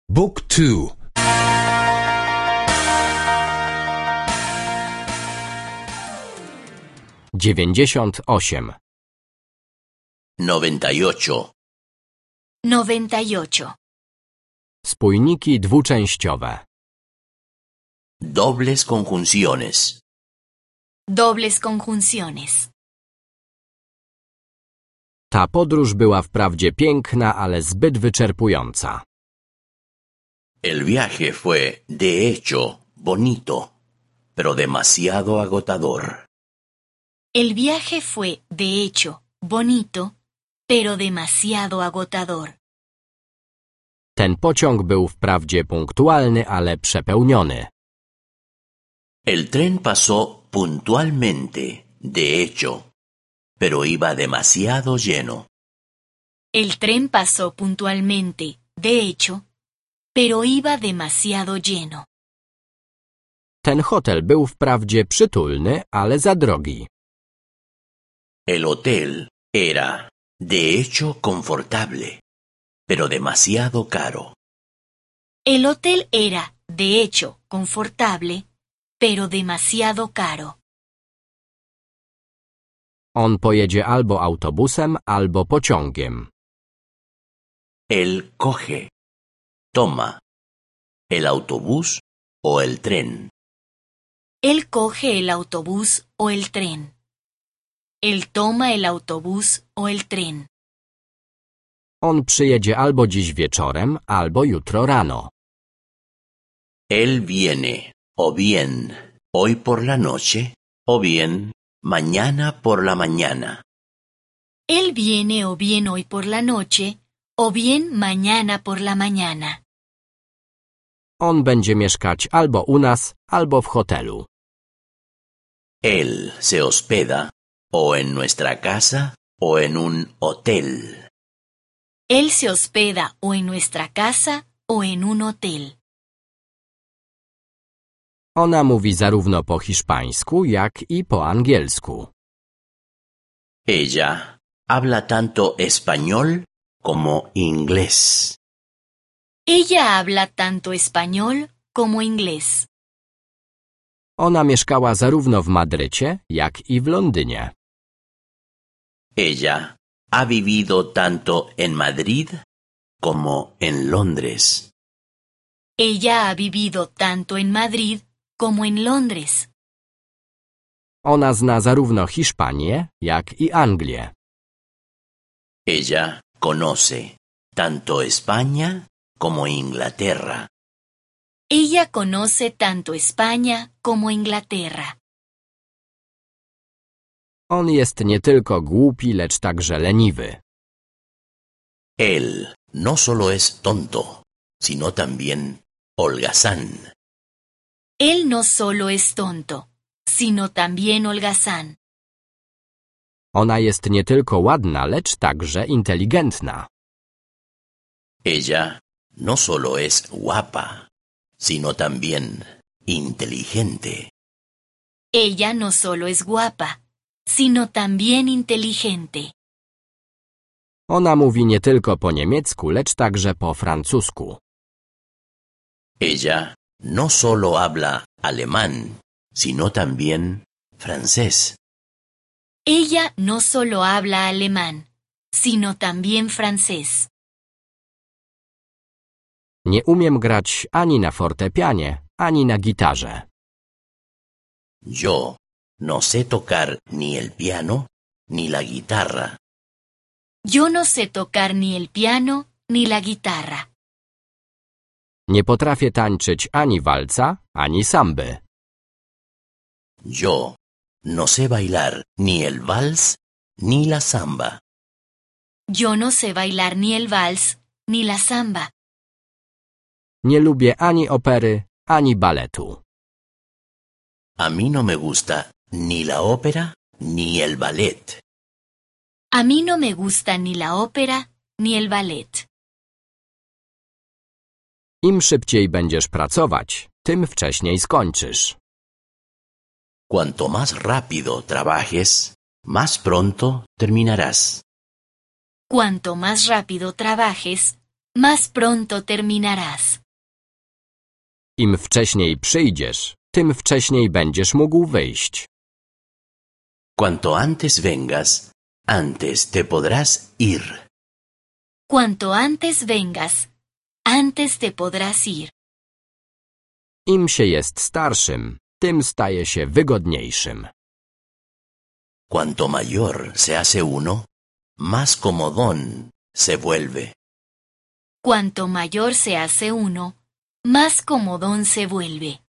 Book 2. Dziewięćdziesiąt osiem. 98. 98. Spójniki dwuczęściowe. Dobles conjunciones. Dobles conjunciones. Ta podróż była wprawdzie piękna, ale zbyt wyczerpująca. El viaje fue, de hecho, bonito, pero demasiado agotador. El viaje fue, de hecho, bonito, pero demasiado agotador. Ten pociąg był wprawdzie punktualny, ale przepełniony. El tren pasó puntualmente, de hecho, pero iba demasiado lleno. El tren pasó puntualmente, de hecho, pero iba demasiado lleno. Ten hotel był wprawdzie przytulny, ale za drogi. El hotel era, de hecho, confortable, pero demasiado caro. El hotel era, de hecho, confortable, pero demasiado caro. On pojedzie albo autobusem, albo pociągiem. Él coge, toma, el autobús o el tren. Él coge el autobús o el tren. Él toma el autobús o el tren. On przyjedzie albo dziś wieczorem, albo jutro rano. Él viene, o bien, hoy por la noche, o bien, mañana por la mañana. Él viene o bien hoy por la noche, o bien mañana por la mañana. On będzie mieszkać albo u nas, albo w hotelu. Él se hospeda, o en nuestra casa, o en un hotel. Él se hospeda o en nuestra casa o en un hotel. Ona mówi zarówno po hiszpańsku, jak i po angielsku. Ella habla tanto español como inglés. Ella habla tanto español como inglés. Ona mieszkała zarówno w Madrycie, jak i w Londynie. Ella ha vivido tanto en Madrid como en Londres. Ella ha vivido tanto en Madrid como en Londres. Ona zna zarówno Hiszpanię, jak i Anglię. Ella conoce tanto España como Inglaterra. Ella conoce tanto España como Inglaterra. On jest nie tylko głupi, lecz także leniwy. Él no solo es tonto, sino también holgazán. Él no solo es tonto, sino también holgazán. Ona jest nie tylko ładna, lecz także inteligentna. Ella no solo es guapa, sino también inteligente. Ella no solo es guapa, sino también inteligente. Ona mówi nie tylko po niemiecku, lecz także po francusku. Ella no solo habla alemán, sino también francés. Ella no solo habla alemán, sino también francés. Nie umiem grać ani na fortepianie, ani na gitarze. Yo no sé tocar ni el piano ni la guitarra. Yo no sé tocar ni el piano ni la guitarra. Nie potrafię tańczyć ani walca, ani samby. Yo no sé bailar ni el vals ni la samba. Yo no sé bailar ni el vals ni la samba. Nie lubię ani opery, ani baletu. A mí no me gusta ni la ópera ni el ballet. A mí no me gusta ni la ópera ni el ballet. Im szybciej będziesz pracować, tym wcześniej skończysz. Cuanto más rápido trabajes, más pronto terminarás. Cuanto más rápido trabajes, más pronto terminarás. Im wcześniej przyjdziesz, tym wcześniej będziesz mógł wyjść. Cuanto antes vengas, antes te podrás ir. Cuanto antes vengas, antes te podrás ir. Im się jest starszym, tym staje się wygodniejszym. Cuanto mayor se hace uno, más comodón se vuelve. Cuanto mayor se hace uno, más comodón se vuelve.